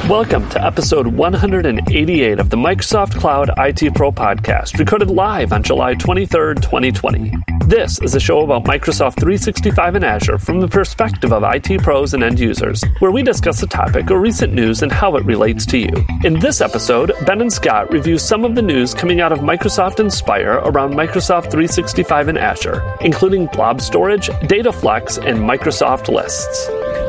Welcome to episode 188 of the Microsoft Cloud IT Pro podcast, recorded live on July 23rd, 2020. This is a show about Microsoft 365 and Azure from the perspective of IT pros and end users, where we discuss a topic or recent news and how it relates to you. In this episode, Ben and Scott review some of the news coming out of Microsoft Inspire around Microsoft 365 and Azure, including blob storage, DataFlex, and Microsoft Lists.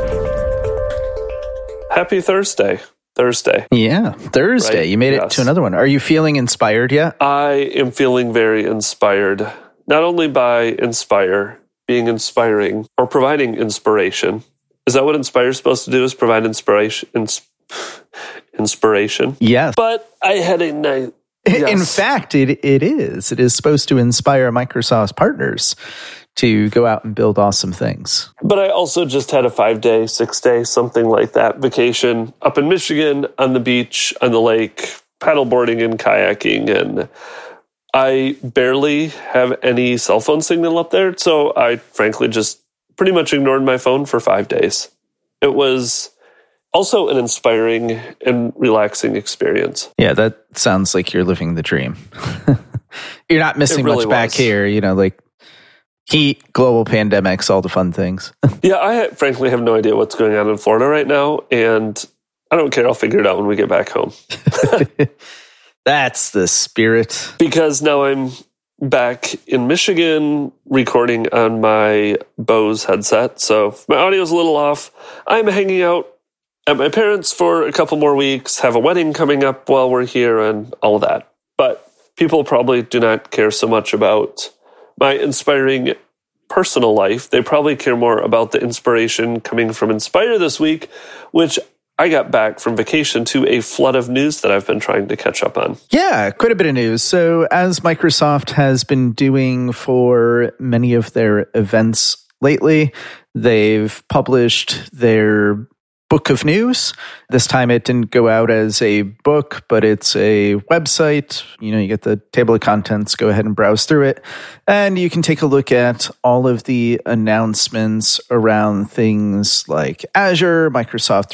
Happy Thursday. Yeah, Thursday. Right? You made it to another one. Are you feeling inspired yet? I am feeling very inspired. Not only by Inspire being inspiring or providing inspiration. Is that what Inspire is supposed to do, is provide inspiration? Inspiration? Yes. But I had a night. Yes. In fact, it is. It is supposed to inspire Microsoft's partners to go out and build awesome things. But I also just had a 5-day, 6-day, something like that vacation up in Michigan on the beach, on the lake, paddleboarding and kayaking. And I barely have any cell phone signal up there. So I frankly just pretty much ignored my phone for 5 days. It was also an inspiring and relaxing experience. Yeah, that sounds like you're living the dream. You're not missing really much back here, like heat, global pandemics, all the fun things. Yeah, I frankly have no idea what's going on in Florida right now, and I don't care. I'll figure it out when we get back home. That's the spirit. Because now I'm back in Michigan recording on my Bose headset, so if my audio's a little off, I'm hanging out at my parents' for a couple more weeks, have a wedding coming up while we're here, and all of that. But people probably do not care so much about my inspiring personal life. They probably care more about the inspiration coming from Inspire this week, which I got back from vacation to a flood of news that I've been trying to catch up on. Yeah, quite a bit of news. So as Microsoft has been doing for many of their events lately, they've published their book of news. This time it didn't go out as a book, but it's a website. You get the table of contents, go ahead and browse through it. And you can take a look at all of the announcements around things like Azure, Microsoft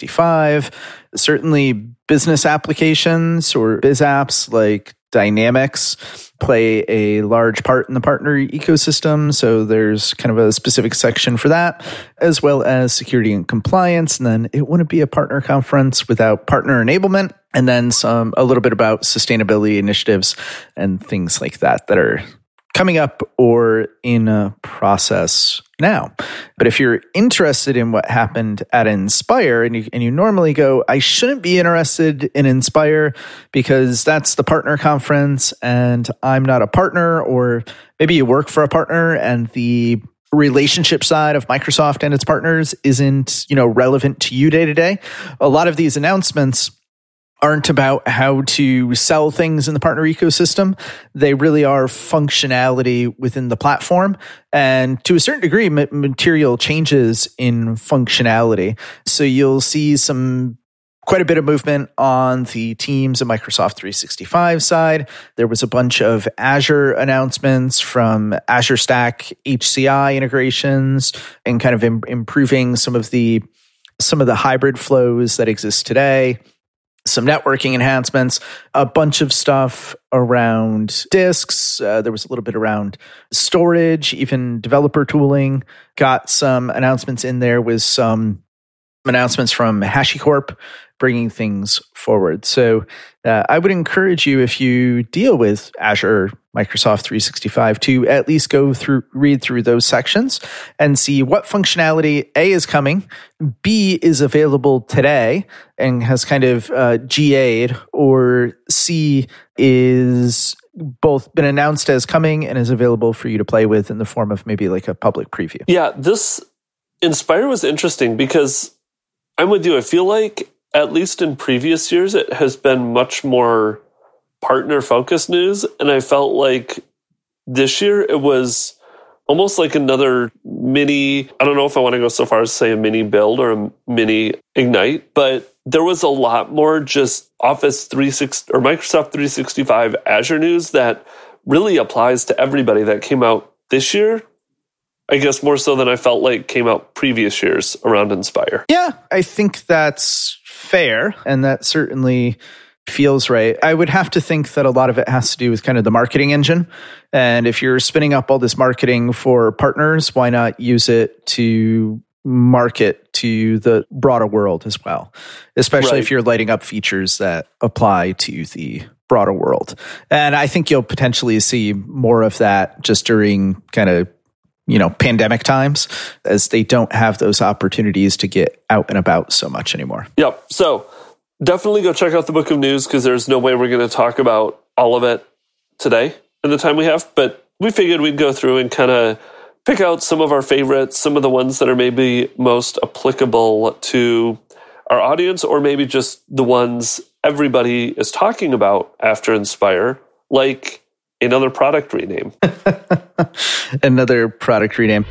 365, certainly business applications or biz apps like Dynamics play a large part in the partner ecosystem. So there's kind of a specific section for that, as well as security and compliance. And then it wouldn't be a partner conference without partner enablement. And then a little bit about sustainability initiatives and things like that are coming up or in a process now. But if you're interested in what happened at Inspire and you normally go, I shouldn't be interested in Inspire because that's the partner conference and I'm not a partner, or maybe you work for a partner and the relationship side of Microsoft and its partners isn't, relevant to you day to day. A lot of these announcements aren't about how to sell things in the partner ecosystem. They really are functionality within the platform, and to a certain degree, material changes in functionality. So you'll see quite a bit of movement on the Teams and Microsoft 365 side. There was a bunch of Azure announcements from Azure Stack HCI integrations and kind of improving some of the hybrid flows that exist today. Some networking enhancements, a bunch of stuff around disks. There was a little bit around storage, even developer tooling. Got some announcements in there with some announcements from HashiCorp bringing things forward. So I would encourage you, if you deal with Azure, Microsoft 365, to at least read through those sections and see what functionality A is coming, B is available today and has kind of GA'd, or C is both been announced as coming and is available for you to play with in the form of maybe like a public preview. Yeah, this Inspire was interesting because I'm with you. I feel like at least in previous years, it has been much more partner-focused news. And I felt like this year it was almost like another mini, I don't know if I want to go so far as to say a mini build or a mini Ignite, but there was a lot more just Office 360 or Microsoft 365 Azure news that really applies to everybody that came out this year. I guess more so than I felt like came out previous years around Inspire. Yeah, I think that's fair, and that certainly feels right. I would have to think that a lot of it has to do with kind of the marketing engine. And if you're spinning up all this marketing for partners, why not use it to market to the broader world as well, especially if you're lighting up features that apply to the broader world. And I think you'll potentially see more of that just during kind of, pandemic times, as they don't have those opportunities to get out and about so much anymore. Yep. So definitely go check out the Book of News, because there's no way we're going to talk about all of it today in the time we have. But we figured we'd go through and kind of pick out some of our favorites, some of the ones that are maybe most applicable to our audience, or maybe just the ones everybody is talking about after Inspire, like another product rename. Another product rename.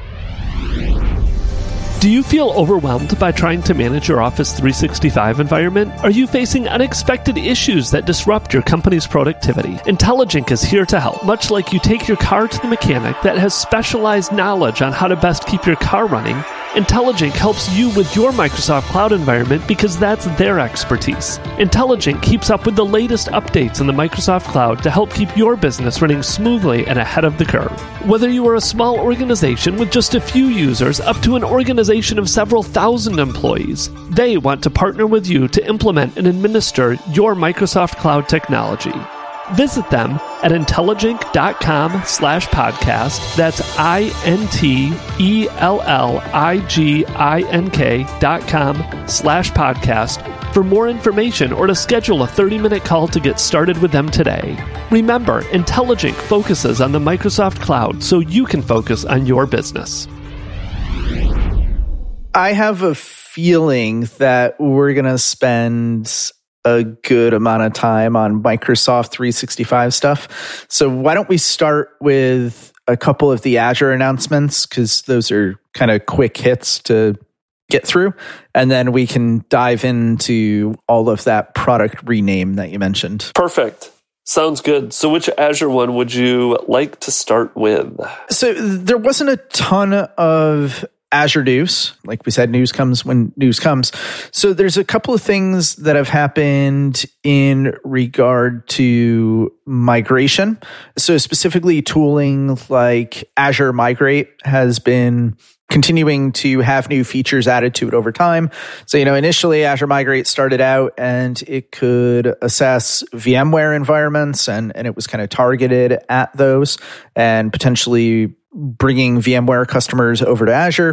Do you feel overwhelmed by trying to manage your Office 365 environment? Are you facing unexpected issues that disrupt your company's productivity? Intelligent is here to help. Much like you take your car to the mechanic that has specialized knowledge on how to best keep your car running, Intelligent helps you with your Microsoft Cloud environment because that's their expertise. Intelligent keeps up with the latest updates in the Microsoft Cloud to help keep your business running smoothly and ahead of the curve. Whether you are a small organization with just a few users up to an organization of several thousand employees, they want to partner with you to implement and administer your Microsoft Cloud technology. Visit them at Intelligink.com/podcast. That's INTELLIGINK.com/podcast for more information, or to schedule a 30-minute call to get started with them today. Remember, Intelligink focuses on the Microsoft Cloud so you can focus on your business. I have a feeling that we're going to spend a good amount of time on Microsoft 365 stuff. So why don't we start with a couple of the Azure announcements, because those are kind of quick hits to get through. And then we can dive into all of that product rename that you mentioned. Perfect. Sounds good. So which Azure one would you like to start with? So there wasn't a ton of Azure news. Like we said, news comes when news comes. So there's a couple of things that have happened in regard to migration. So specifically tooling like Azure Migrate has been continuing to have new features added to it over time. So, initially Azure Migrate started out and it could assess VMware environments, and it was kind of targeted at those and potentially bringing VMware customers over to Azure.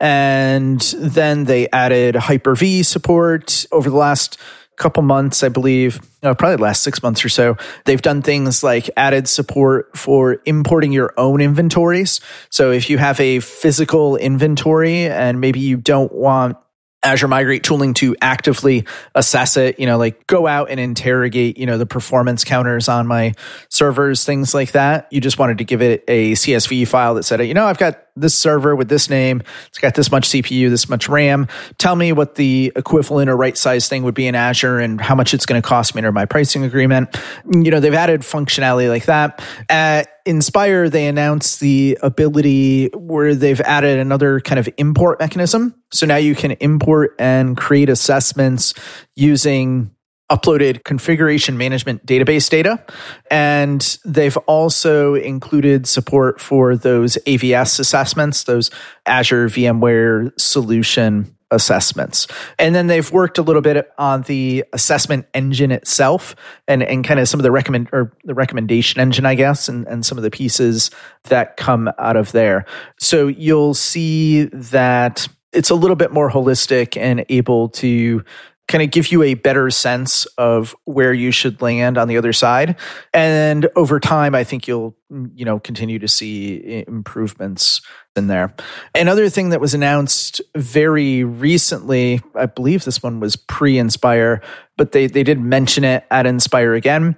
And then they added Hyper-V support over the last couple months, I believe, probably the last 6 months or so. They've done things like added support for importing your own inventories. So if you have a physical inventory and maybe you don't want Azure Migrate tooling to actively assess it, like go out and interrogate, the performance counters on my servers, things like that. You just wanted to give it a CSV file that said, I've got this server with this name. It's got this much CPU, this much RAM. Tell me what the equivalent or right size thing would be in Azure and how much it's going to cost me under my pricing agreement. They've added functionality like that. At Inspire, they announced the ability where they've added another kind of import mechanism. So now you can import and create assessments using uploaded configuration management database data. And they've also included support for those AVS assessments, those Azure VMware Solution assessments. And then they've worked a little bit on the assessment engine itself and kind of some of the recommendation engine, I guess, and some of the pieces that come out of there. So you'll see that it's a little bit more holistic and able to kind of give you a better sense of where you should land on the other side. And over time, I think you'll, continue to see improvements in there. Another thing that was announced very recently, I believe this one was pre-Inspire, but they did mention it at Inspire again,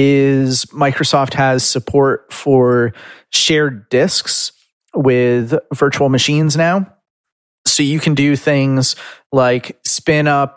is Microsoft has support for shared disks with virtual machines now. So So you can do things like spin up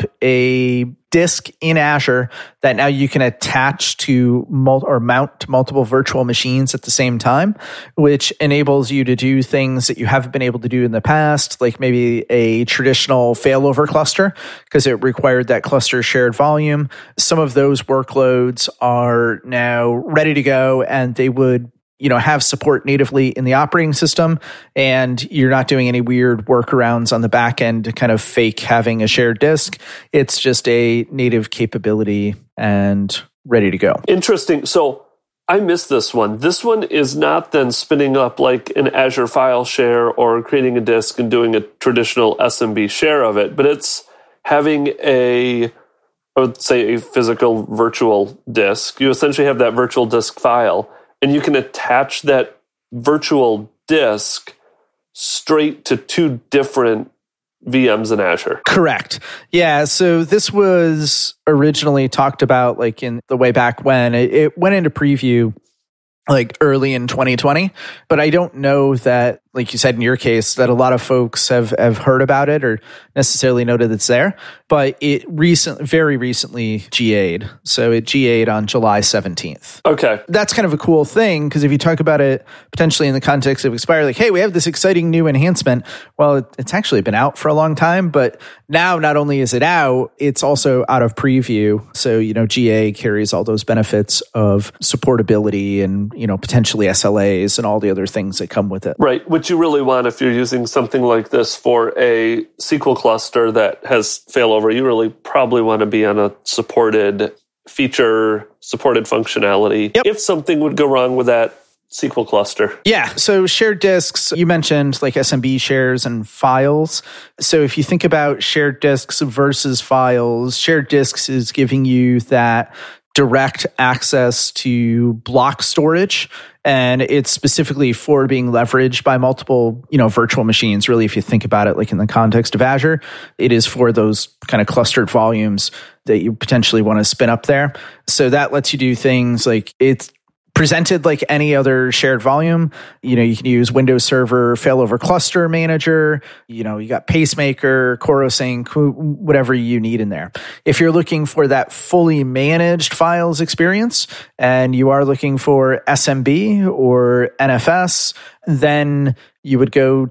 a disk in Azure that now you can attach to or mount to multiple virtual machines at the same time, which enables you to do things that you haven't been able to do in the past, like maybe a traditional failover cluster, because it required that cluster shared volume. Some of those workloads are now ready to go, and they would have support natively in the operating system, and you're not doing any weird workarounds on the back end to kind of fake having a shared disk. It's just a native capability and ready to go. Interesting. So I missed this one. This one is not then spinning up like an Azure file share or creating a disk and doing a traditional SMB share of it, but it's having I would say a physical virtual disk. You essentially have that virtual disk file, and you can attach that virtual disk straight to two different VMs in Azure. Correct. Yeah. So this was originally talked about like in the way back when it went into preview like early in 2020, but I don't know that, like you said in your case, that a lot of folks have heard about it or necessarily noted it's there. But it very recently GA'd. So it GA'd on July 17th. Okay. That's kind of a cool thing, because if you talk about it potentially in the context of Expire, like, hey, we have this exciting new enhancement. Well, it's actually been out for a long time, but now not only is it out, it's also out of preview. So, GA carries all those benefits of supportability and, potentially SLAs and all the other things that come with it. Right. Which you really want if you're using something like this for a SQL cluster that has failover. You really probably want to be on a supported feature, supported functionality. Yep. If something would go wrong with that SQL cluster. Yeah. So shared disks, you mentioned like SMB shares and files. So if you think about shared disks versus files, shared disks is giving you that direct access to block storage, and it's specifically for being leveraged by multiple, virtual machines. Really, if you think about it, like in the context of Azure, it is for those kind of clustered volumes that you potentially want to spin up there. So that lets you do things like it's presented like any other shared volume. You can use Windows Server Failover Cluster Manager. You got Pacemaker, CoroSync, whatever you need in there. If you're looking for that fully managed files experience and you are looking for SMB or NFS, then you would go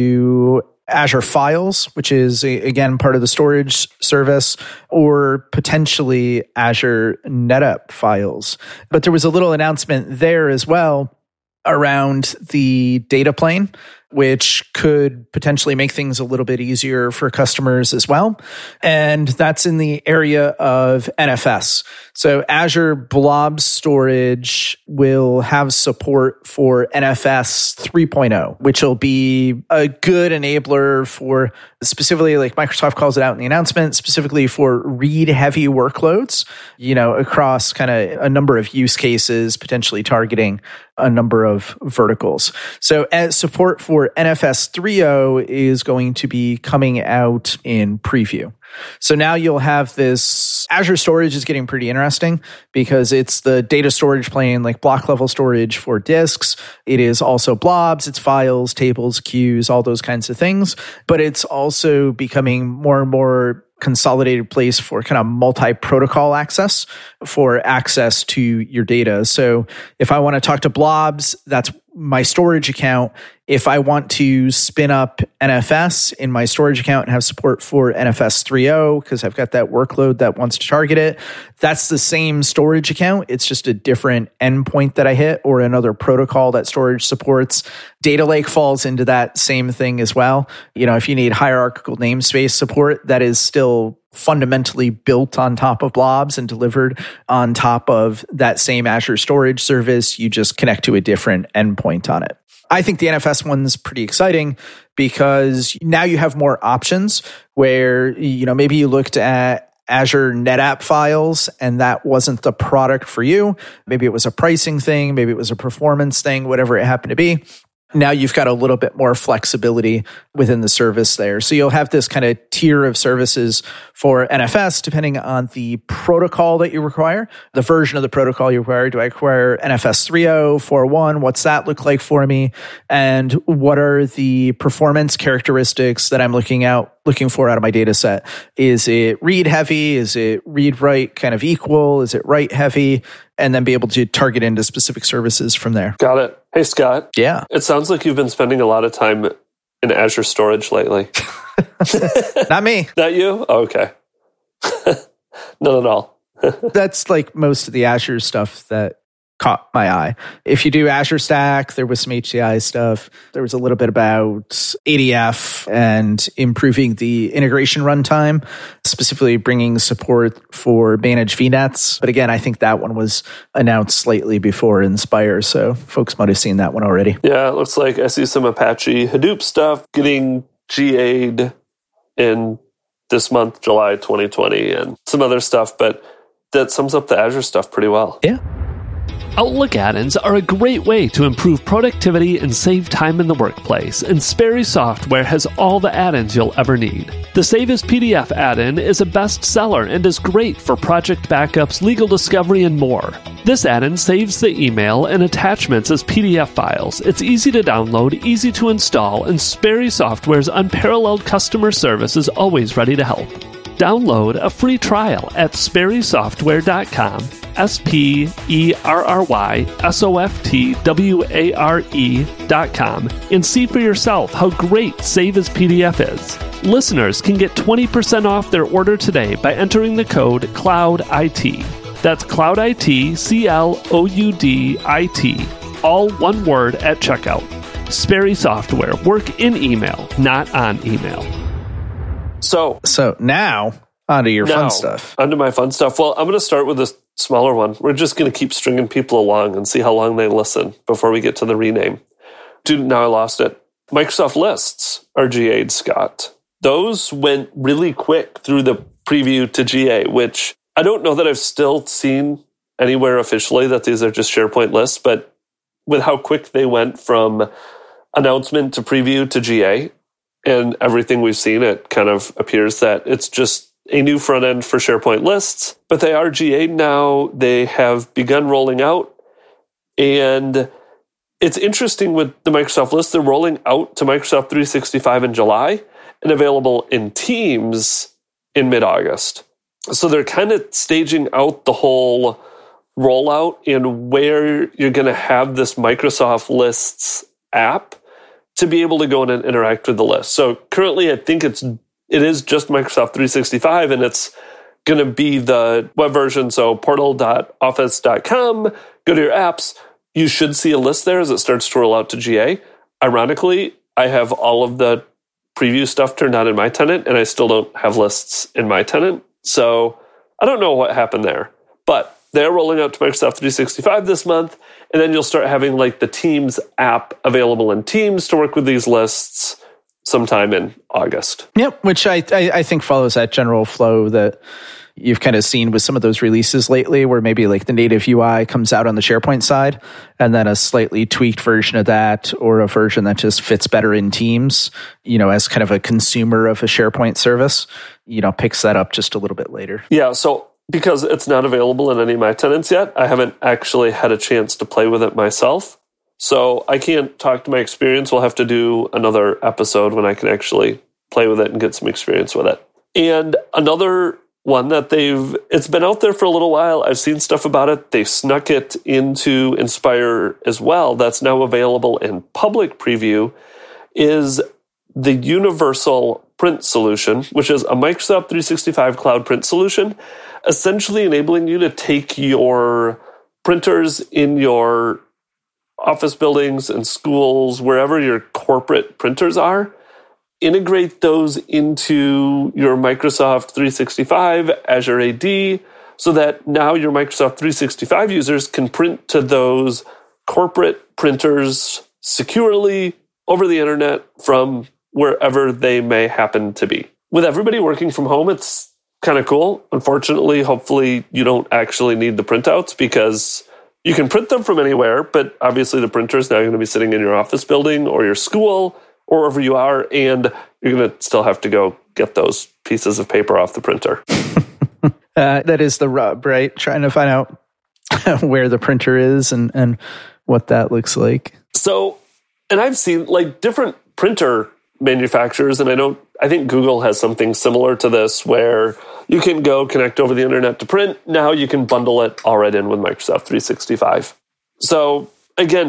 to Azure Files, which is, again, part of the storage service, or potentially Azure NetApp Files. But there was a little announcement there as well around the data plane, which could potentially make things a little bit easier for customers as well. And that's in the area of NFS. So Azure Blob Storage will have support for NFS 3.0, which will be a good enabler for specifically, like Microsoft calls it out in the announcement, specifically for read-heavy workloads, across kind of a number of use cases, potentially targeting a number of verticals. So as support for NFS 3.0 is going to be coming out in preview. So now you'll have this. Azure storage is getting pretty interesting because it's the data storage plane, like block level storage for disks. It is also blobs, it's files, tables, queues, all those kinds of things. But it's also becoming more and more consolidated place for kind of multi-protocol access for access to your data. So if I want to talk to blobs, that's my storage account. If I want to spin up NFS in my storage account and have support for NFS 3.0, because I've got that workload that wants to target it, that's the same storage account. It's just a different endpoint that I hit or another protocol that storage supports. Data Lake falls into that same thing as well. If you need hierarchical namespace support, that is still fundamentally built on top of blobs and delivered on top of that same Azure storage service. You just connect to a different endpoint on it. I think the NFS one's pretty exciting because now you have more options where, maybe you looked at Azure NetApp Files and that wasn't the product for you. Maybe it was a pricing thing, maybe it was a performance thing, whatever it happened to be. now you've got a little bit more flexibility within the service there. So you'll have this kind of tier of services for NFS, depending on the protocol that you require, the version of the protocol you require. Do I require NFS 3.0, 4.1? What's that look like for me? And what are the performance characteristics that I'm looking for out of my data set? Is it read heavy? Is it read write kind of equal? Is it write heavy? And then be able to target into specific services from there. Got it. Hey, Scott. Yeah. It sounds like you've been spending a lot of time in Azure storage lately. Not me. Not you? Oh, okay. None at all. That's like most of the Azure stuff that caught my eye. If you do Azure Stack, there was some HCI stuff. There was a little bit about ADF and improving the integration runtime, specifically bringing support for managed VNets. But again, I think that one was announced slightly before Inspire, so folks might have seen that one already. Yeah, it looks like I see some Apache Hadoop stuff getting GA'd in this month, July 2020, and some other stuff, but that sums up the Azure stuff pretty well. Yeah. Outlook add-ins are a great way to improve productivity and save time in the workplace, and Sperry Software has all the add-ins you'll ever need. The Save as PDF add-in is a bestseller and is great for project backups, legal discovery, and more. This add-in saves the email and attachments as PDF files. It's easy to download, easy to install, and Sperry Software's unparalleled customer service is always ready to help. Download a free trial at sperrysoftware.com, SPERRYSOFTWARE.com, and see for yourself how great Save as PDF is. Listeners can get 20% off their order today by entering the code CLOUDIT. That's CLOUDIT, CLOUDIT, all one word at checkout. Sperry Software, work in email, not on email. So now, onto your fun stuff. Onto my fun stuff. Well, I'm going to start with this smaller one. We're just going to keep stringing people along and see how long they listen before we get to the rename. Dude, now I lost it. Microsoft Lists are GA'd, Scott. Those went really quick through the preview to GA, which I don't know that I've still seen anywhere officially that these are just SharePoint lists, but with how quick they went from announcement to preview to GA, and everything we've seen, it kind of appears that it's just a new front end for SharePoint lists, but they are GA'd now. They have begun rolling out. And it's interesting with the Microsoft List, they're rolling out to Microsoft 365 in July and available in Teams in mid-August. So they're kind of staging out the whole rollout and where you're going to have this Microsoft Lists app to be able to go in and interact with the list. So currently, I think it is just Microsoft 365, and it's going to be the web version. So portal.office.com, go to your apps. You should see a list there as it starts to roll out to GA. Ironically, I have all of the preview stuff turned on in my tenant, and I still don't have lists in my tenant. So I don't know what happened there. But they're rolling out to Microsoft 365 this month, and then you'll start having like the Teams app available in Teams to work with these lists sometime in August. Yep, which I think follows that general flow that you've kind of seen with some of those releases lately, where maybe like the native UI comes out on the SharePoint side, and then a slightly tweaked version of that, or a version that just fits better in Teams, as kind of a consumer of a SharePoint service, picks that up just a little bit later. Yeah, so because it's not available in any of my tenants yet, I haven't actually had a chance to play with it myself. So I can't talk to my experience. We'll have to do another episode when I can actually play with it and get some experience with it. And another one that it's been out there for a little while. I've seen stuff about it. They snuck it into Inspire as well. That's now available in public preview, is the Universal Print Solution, which is a Microsoft 365 cloud print solution, essentially enabling you to take your printers in your office buildings and schools, wherever your corporate printers are, integrate those into your Microsoft 365 Azure AD, so that now your Microsoft 365 users can print to those corporate printers securely over the internet from wherever they may happen to be. With everybody working from home, it's kind of cool. Unfortunately, hopefully you don't actually need the printouts, because You can print them from anywhere, but obviously the printer is now going to be sitting in your office building or your school or wherever you are, and you're going to still have to go get those pieces of paper off the printer. That is the rub, right? Trying to find out where the printer is and what that looks like. So, and I've seen like different printer manufacturers, and I think Google has something similar to this where you can go connect over the internet to print. Now you can bundle it all right in with Microsoft 365. So again,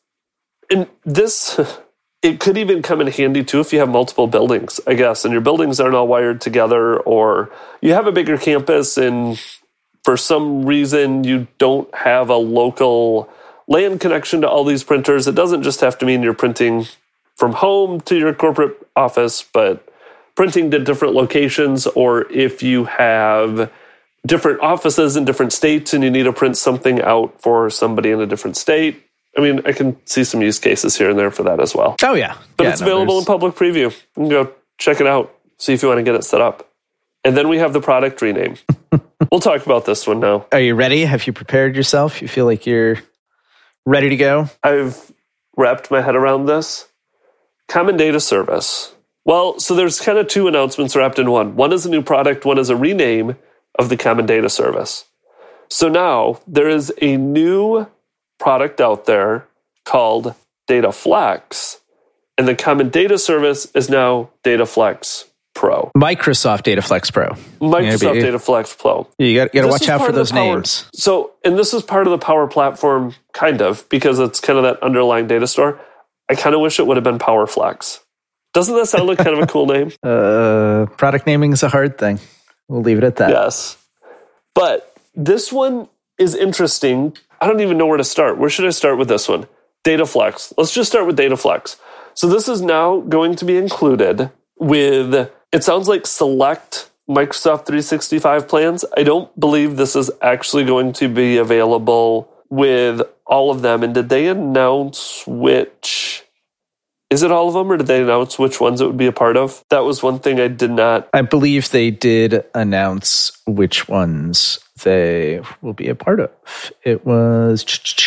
it could even come in handy too if you have multiple buildings, I guess, and your buildings aren't all wired together, or you have a bigger campus and for some reason you don't have a local LAN connection to all these printers. It doesn't just have to mean you're printing from home to your corporate office, but printing to different locations, or if you have different offices in different states and you need to print something out for somebody in a different state. I mean, I can see some use cases here and there for that as well. Oh, yeah. But it's available in public preview. You can go check it out, see if you want to get it set up. And then we have the product rename. We'll talk about this one now. Are you ready? Have you prepared yourself? You feel like you're ready to go? I've wrapped my head around this. Common Data Service. Well, so there's kind of two announcements wrapped in one. One is a new product, one is a rename of the Common Data Service. So now there is a new product out there called DataFlex, and the Common Data Service is now DataFlex Pro. Microsoft DataFlex Pro. Microsoft DataFlex Pro. You got to watch out for those names. So, and this is part of the Power Platform, kind of, because it's kind of that underlying data store. I kind of wish it would have been PowerFlex. Doesn't that sound like kind of a cool name? Product naming is a hard thing. We'll leave it at that. Yes. But this one is interesting. I don't even know where to start. Where should I start with this one? DataFlex. Let's just start with DataFlex. So this is now going to be included with, it sounds like select Microsoft 365 plans. I don't believe this is actually going to be available with all of them. And did they announce which? Is it all of them, or did they announce which ones it would be a part of? That was one thing I did not. I believe they did announce which ones they will be a part of. It was...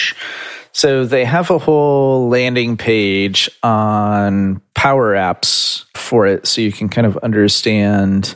So they have a whole landing page on Power Apps for it, so you can kind of understand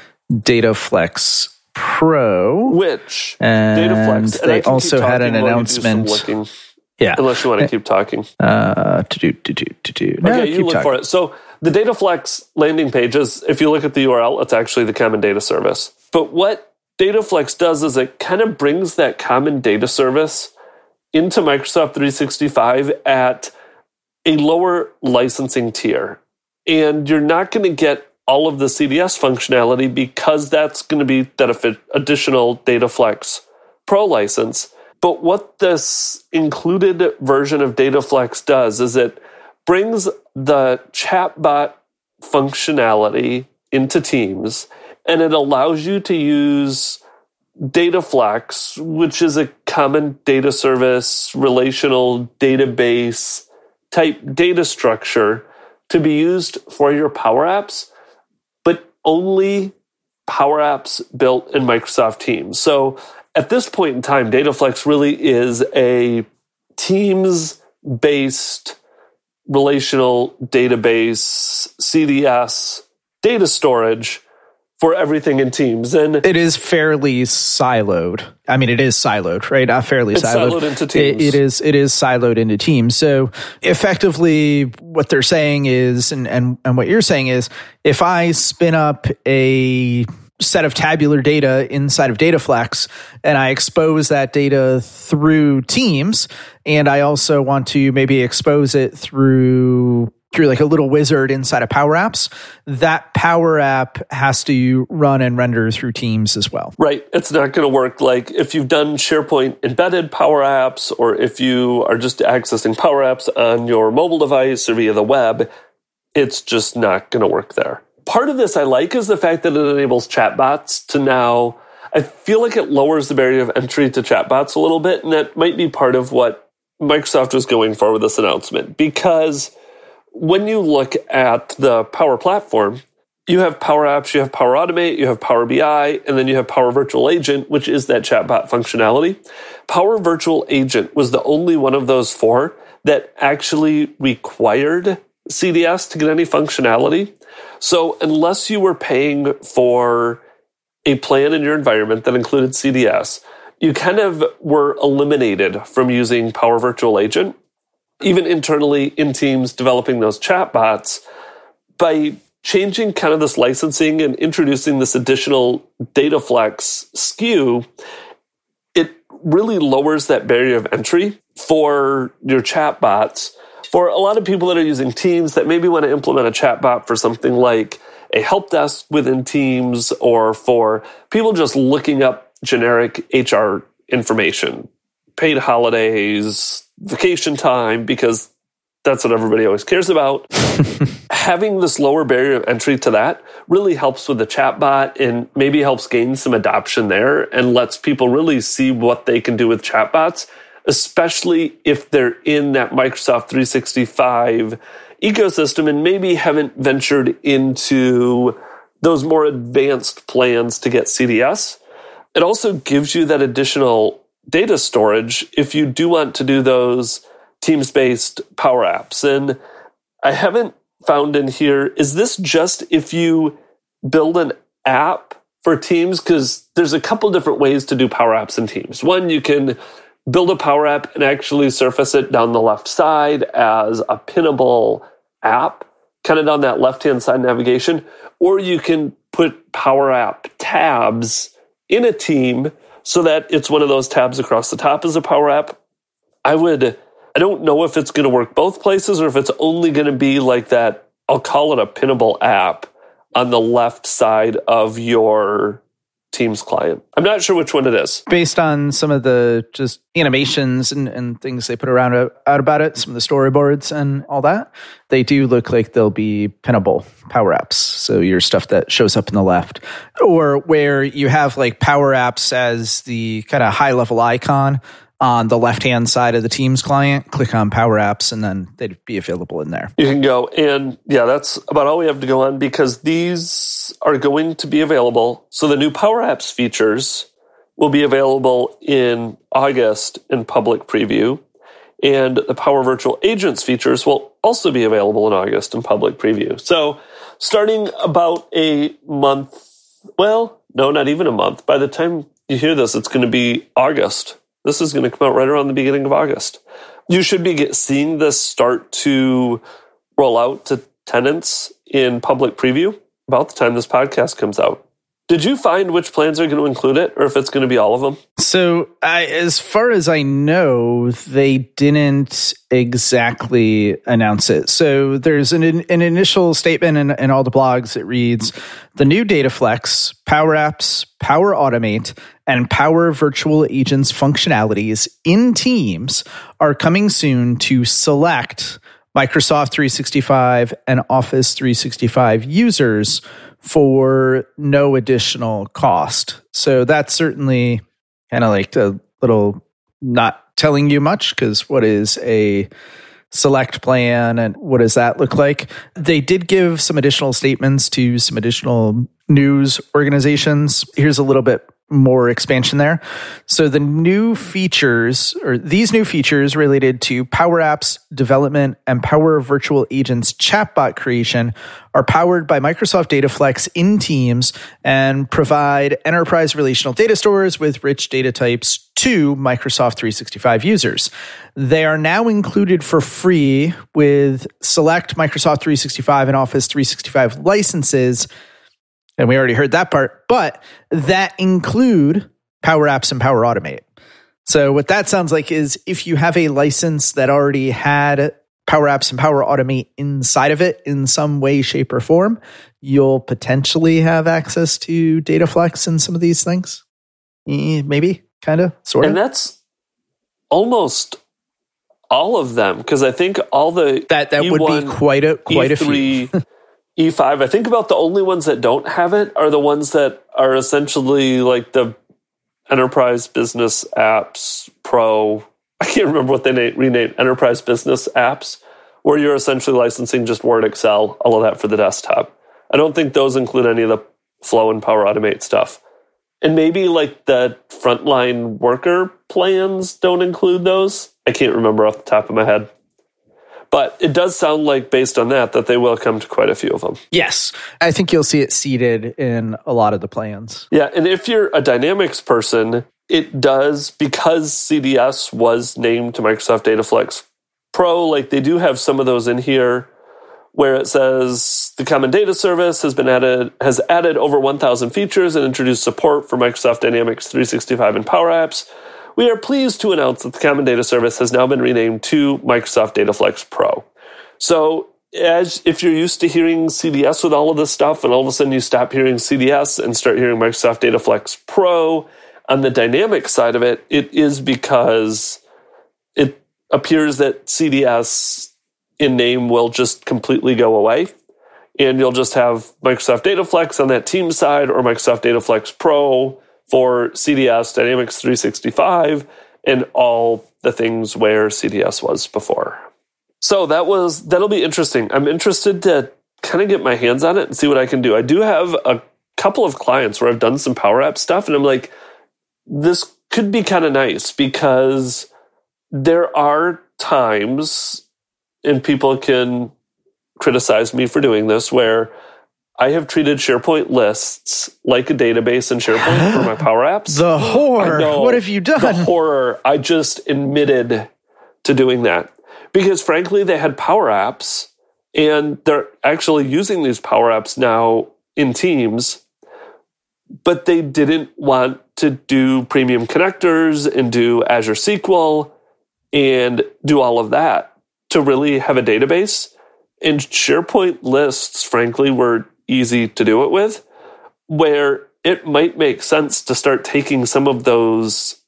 DataFlex Pro. Which? And DataFlex. They also had an announcement. Yeah. Unless you want to keep talking. Okay, you look for it. So the DataFlex landing pages, if you look at the URL, it's actually the Common Data Service. But what DataFlex does is it kind of brings that Common Data Service into Microsoft 365 at a lower licensing tier. And you're not going to get all of the CDS functionality because that's going to be that additional DataFlex Pro license. But what this included version of DataFlex does is it brings the chatbot functionality into Teams, and it allows you to use DataFlex, which is a common data service, relational database type data structure, to be used for your Power Apps, but only Power Apps built in Microsoft Teams. So at this point in time, DataFlex really is a Teams-based relational database, CDS, data storage for everything in Teams. And it is fairly siloed. I mean, it is siloed, right? Not fairly siloed. It's siloed into Teams. It is siloed into Teams. So effectively what they're saying is, and what you're saying is, if I spin up a set of tabular data inside of DataFlex and I expose that data through Teams, and I also want to maybe expose it through like a little wizard inside of Power Apps, that Power App has to run and render through Teams as well. Right. It's not going to work like if you've done SharePoint embedded Power Apps, or if you are just accessing Power Apps on your mobile device or via the web, it's just not going to work there. Part of this I like is the fact that it enables chatbots to now, I feel like it lowers the barrier of entry to chatbots a little bit, and that might be part of what Microsoft was going for with this announcement, because when you look at the Power Platform, you have Power Apps, you have Power Automate, you have Power BI, and then you have Power Virtual Agent, which is that chatbot functionality. Power Virtual Agent was the only one of those four that actually required CDS to get any functionality. So unless you were paying for a plan in your environment that included CDS, you kind of were eliminated from using Power Virtual Agent. Even internally in teams developing those chatbots, by changing kind of this licensing and introducing this additional DataFlex SKU, it really lowers that barrier of entry for your chatbots. For a lot of people that are using Teams that maybe want to implement a chatbot for something like a help desk within Teams, or for people just looking up generic HR information, paid holidays, vacation time, because that's what everybody always cares about. Having this lower barrier of entry to that really helps with the chatbot and maybe helps gain some adoption there and lets people really see what they can do with chatbots, especially if they're in that Microsoft 365 ecosystem and maybe haven't ventured into those more advanced plans to get CDS. It also gives you that additional data storage if you do want to do those Teams-based Power Apps. And I haven't found in here, is this just if you build an app for Teams? Because there's a couple different ways to do Power Apps in Teams. One, you can build a Power App and actually surface it down the left side as a pinnable app, kind of down that left-hand side navigation. Or you can put Power App tabs in a team so that it's one of those tabs across the top as a Power App. I don't know if it's going to work both places or if it's only going to be like that, I'll call it a pinnable app on the left side of your Teams client. I'm not sure which one it is. Based on some of the just animations and things they put out about it, some of the storyboards and all that, they do look like they'll be pinnable Power Apps. So your stuff that shows up in the left, or where you have like Power Apps as the kind of high level icon on the left-hand side of the Teams client, click on Power Apps, and then they'd be available in there. You can go, and yeah, that's about all we have to go on because these are going to be available. So the new Power Apps features will be available in August in public preview, and the Power Virtual Agents features will also be available in August in public preview. So starting about a month, well, no, not even a month. By the time you hear this, it's going to be August. This is going to come out right around the beginning of August. You should be seeing this start to roll out to tenants in public preview about the time this podcast comes out. Did you find which plans are going to include it, or if it's going to be all of them? So as far as I know, they didn't exactly announce it. So there's an initial statement in all the blogs. It reads, the new DataFlex, Power Apps, Power Automate, and Power Virtual Agents functionalities in Teams are coming soon to select Microsoft 365 and Office 365 users for no additional cost. So that's certainly kind of like a little not telling you much, because what is a select plan and what does that look like? They did give some additional statements to some additional news organizations. Here's a little bit more expansion there. So the new features, or these new features related to Power Apps development and Power Virtual Agents chatbot creation are powered by Microsoft DataFlex in Teams and provide enterprise relational data stores with rich data types to Microsoft 365 users. They are now included for free with select Microsoft 365 and Office 365 licenses. And we already heard that part, but that include Power Apps and Power Automate. So what that sounds like is if you have a license that already had Power Apps and Power Automate inside of it in some way, shape, or form, you'll potentially have access to DataFlex and some of these things. Maybe, kind of, sort of. And that's almost all of them, because I think all the that E1, would be quite a E3, few. E5, I think about the only ones that don't have it are the ones that are essentially like the Enterprise Business Apps Pro. I can't remember what they renamed, Enterprise Business Apps, where you're essentially licensing just Word, Excel, all of that for the desktop. I don't think those include any of the Flow and Power Automate stuff. And maybe like the frontline worker plans don't include those. I can't remember off the top of my head. But it does sound like, based on that they will come to quite a few of them. Yes. I think you'll see it seated in a lot of the plans. Yeah, and if you're a Dynamics person, it does, because CDS was named to Microsoft DataFlex Pro, like they do have some of those in here where it says the Common Data Service has added over 1,000 features and introduced support for Microsoft Dynamics 365 and Power Apps. We are pleased to announce that the Common Data Service has now been renamed to Microsoft DataFlex Pro. So if you're used to hearing CDS with all of this stuff, and all of a sudden you stop hearing CDS and start hearing Microsoft DataFlex Pro, on the Dynamics side of it, it is because it appears that CDS in name will just completely go away. And you'll just have Microsoft DataFlex on that team side, or Microsoft DataFlex Pro for CDS, Dynamics 365, and all the things where CDS was before. So that'll be interesting. I'm interested to kind of get my hands on it and see what I can do. I do have a couple of clients where I've done some Power App stuff, and I'm like, this could be kind of nice, because there are times, and people can criticize me for doing this, where I have treated SharePoint lists like a database in SharePoint for my Power Apps. The horror. What have you done? The horror. I just admitted to doing that. Because frankly, they had Power Apps, and they're actually using these Power Apps now in Teams, but they didn't want to do premium connectors and do Azure SQL and do all of that to really have a database. And SharePoint lists, frankly, were easy to do it with, where it might make sense to start taking some of those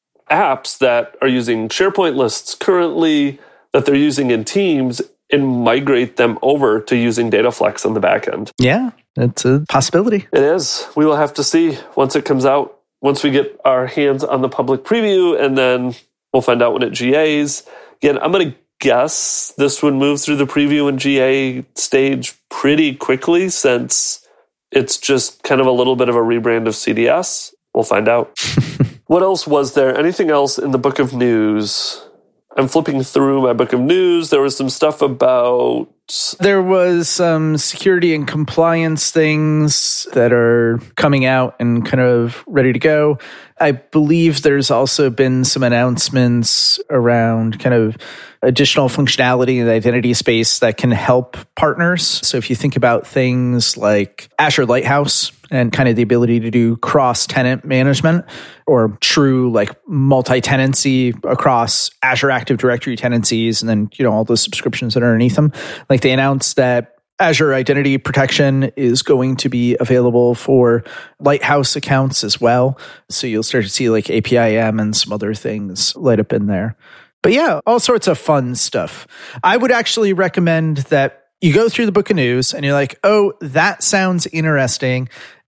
apps that are using SharePoint lists currently, that they're using in Teams, and migrate them over to using DataFlex on the back end. Yeah, it's a possibility. It is. We will have to see once it comes out, once we get our hands on the public preview, and then we'll find out when it GAs. Again, I'm going to guess this would move through the preview and GA stage pretty quickly, since it's just kind of a little bit of a rebrand of CDS. We'll find out. What else was there? Anything else in the book of news? I'm flipping through my book of news. There was some stuff about... There was some security and compliance things that are coming out and kind of ready to go. I believe there's also been some announcements around kind of additional functionality in the identity space that can help partners. So if you think about things like Azure Lighthouse and kind of the ability to do cross-tenant management, or true like multi-tenancy across Azure Active Directory tenancies, and then, you know, all the subscriptions that are underneath them. Like they announced that Azure Identity Protection is going to be available for Lighthouse accounts as well. So you'll start to see like APIM and some other things light up in there. But yeah, all sorts of fun stuff. I would actually recommend that you go through the book of news and you're like, oh, that sounds interesting.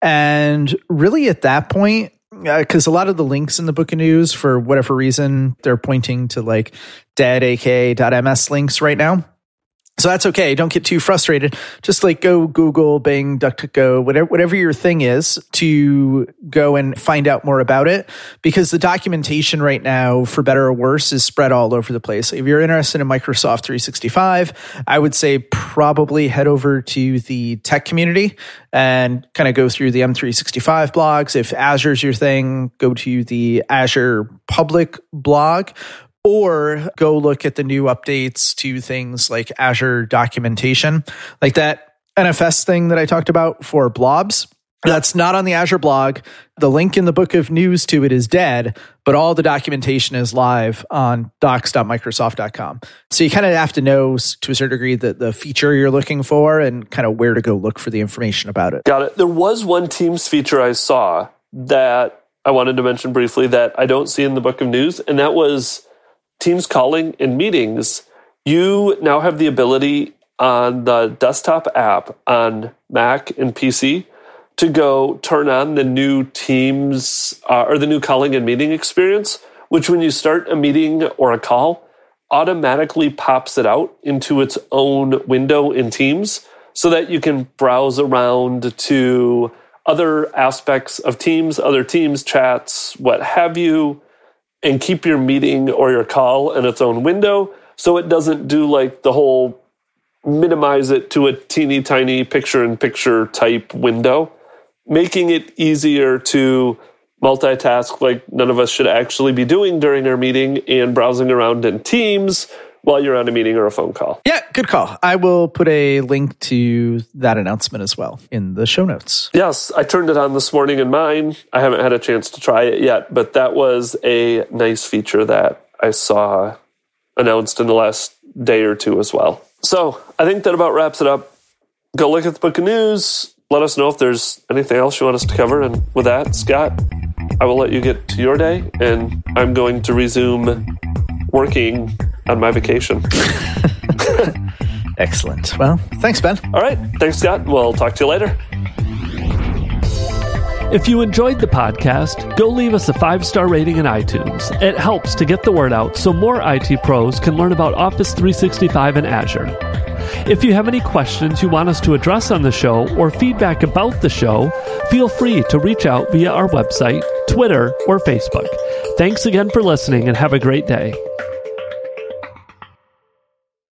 And really at that point, because a lot of the links in the book of news, for whatever reason, they're pointing to like dead aka.ms links right now. So that's okay. Don't get too frustrated. Just like go Google, Bing, DuckDuckGo, whatever your thing is, to go and find out more about it. Because the documentation right now, for better or worse, is spread all over the place. If you're interested in Microsoft 365, I would say probably head over to the tech community and kind of go through the M365 blogs. If Azure's your thing, go to the Azure public blog. Or go look at the new updates to things like Azure documentation, like that NFS thing that I talked about for blobs. That's not on the Azure blog. The link in the book of news to it is dead, but all the documentation is live on docs.microsoft.com. So you kind of have to know to a certain degree the feature you're looking for and kind of where to go look for the information about it. Got it. There was one Teams feature I saw that I wanted to mention briefly that I don't see in the book of news, and that was Teams calling and meetings. You now have the ability on the desktop app on Mac and PC to go turn on the new Teams or the new calling and meeting experience, which when you start a meeting or a call, automatically pops it out into its own window in Teams. so that you can browse around to other aspects of Teams, other Teams chats, what have you, and keep your meeting or your call in its own window so it doesn't do like the whole minimize it to a teeny tiny picture-in-picture type window, making it easier to multitask like none of us should actually be doing during our meeting and browsing around in Teams while you're on a meeting or a phone call. Yeah, good call. I will put a link to that announcement as well in the show notes. Yes, I turned it on this morning in mine. I haven't had a chance to try it yet, but that was a nice feature that I saw announced in the last day or two as well. So I think that about wraps it up. Go look at the book of news. Let us know if there's anything else you want us to cover. And with that, Scott, I will let you get to your day, and I'm going to resume working on my vacation. Excellent. Well, thanks, Ben. All right. Thanks, Scott. We'll talk to you later. If you enjoyed the podcast, go leave us a 5-star rating in iTunes. It helps to get the word out so more IT pros can learn about Office 365 and Azure. If you have any questions you want us to address on the show or feedback about the show, feel free to reach out via our website, Twitter, or Facebook. Thanks again for listening and have a great day.